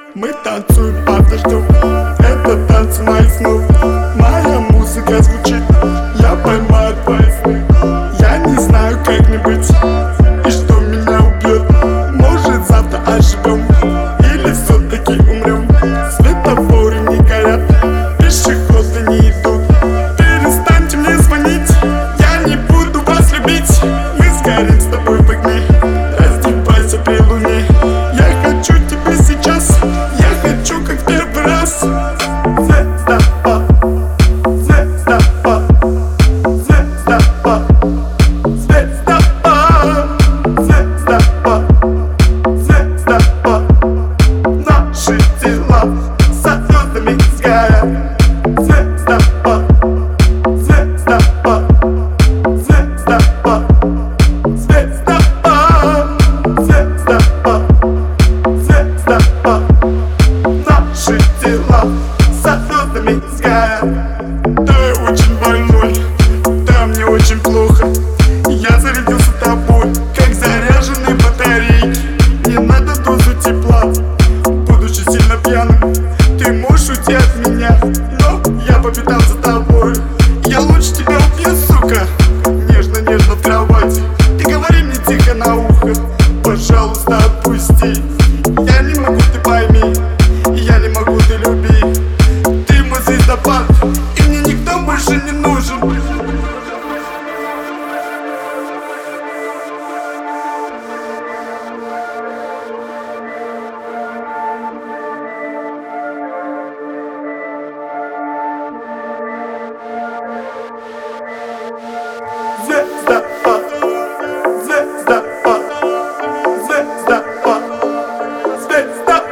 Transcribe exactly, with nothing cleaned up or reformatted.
Мы танцуем под дождем, это танцы моих снов. Моя музыка звучит, я поймаю твои сны. Я не знаю, как мне быть и что меня убьет. Может, завтра оживем или все-таки умрем. Светофоры не горят, пешеходы не идут. Перестаньте мне звонить, я не буду вас любить. Мы сгорим с тобой в огне, раздевайся при луне. Я хочу тебя сейчас, я хочу как в первый раз. Звезда, звезда, звезда, звезда, звезда, звезда. Наши тела со звездами сгорят. Звезда, звезда, звезда, звезда, звезда, звезда. Наши тела со звездами сгорят. Ты очень больной, да мне очень плохо. Я зарядился тобой, как заряженные батарейки. Не надо дозу тепла, будучи сильно пьяным. Ты можешь уйти от меня, но я по пятам за тобой. Я лучше тебя убью, сука, нежно-нежно в кровати. Ты говори мне тихо на ухо, пожалуйста, отпусти. Я не могу, ты пойми, я не могу, ты люби. Ты мой звездопад, и мне никто больше не нужен. Звезда, звезда, звезда, звезда.